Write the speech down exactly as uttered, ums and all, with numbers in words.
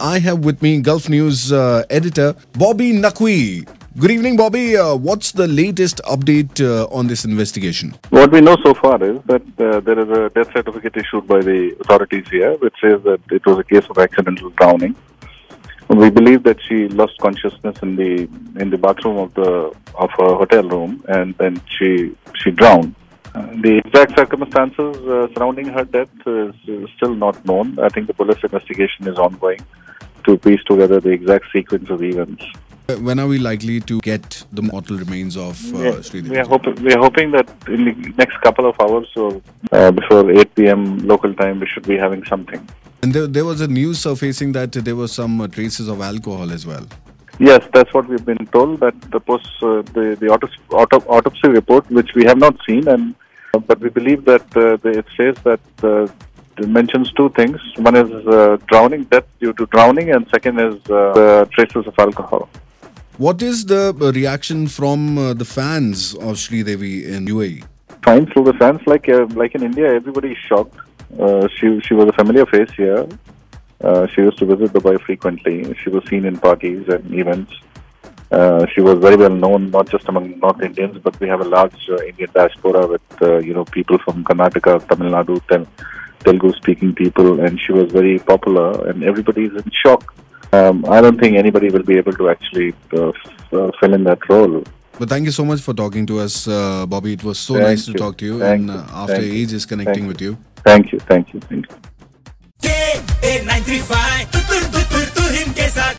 I have with me Gulf News uh, editor Bobby Naqvi. Good evening, Bobby. Uh, what's the latest update uh, on this investigation? What we know so far is that uh, there is a death certificate issued by the authorities here, which says that it was a case of accidental drowning. We believe that she lost consciousness in the in the bathroom of the of her hotel room, and then she she drowned. Uh, the exact circumstances uh, surrounding her death is, is still not known. I think the police investigation is ongoing to piece together the exact sequence of events. When are we likely to get the mortal remains of uh, yeah, Sridevi? We are hoping we are hoping that in the next couple of hours, or uh, before eight p.m. local time, we should be having something. And there, there was a news surfacing that there were some uh, traces of alcohol as well. Yes, that's what we've been told. That the post, uh, the the auto, auto, autopsy report, which we have not seen, and uh, but we believe that uh, the, it says that uh, it mentions two things. One is uh, drowning, death due to drowning, and second is uh, the traces of alcohol. What is the uh, reaction from uh, the fans of Sridevi in U A E? Fine, so the fans, like uh, like in India, everybody is shocked. Uh, she she was a familiar face here. Uh, she used to visit Dubai frequently. She was seen in parties and events. Uh, she was very well known, not just among North Indians, but we have a large uh, Indian diaspora with uh, you know people from Karnataka, Tamil Nadu, Tel- Telugu-speaking people, and she was very popular. And everybody is in shock. Um, I don't think anybody will be able to actually uh, f- uh, fill in that role. But thank you so much for talking to us, uh, Bobby. It was so Thank nice you. to talk to you, Thank and uh, you. after Thank you. ages connecting Thank with you. Thank you, thank you, thank you. K A nine three five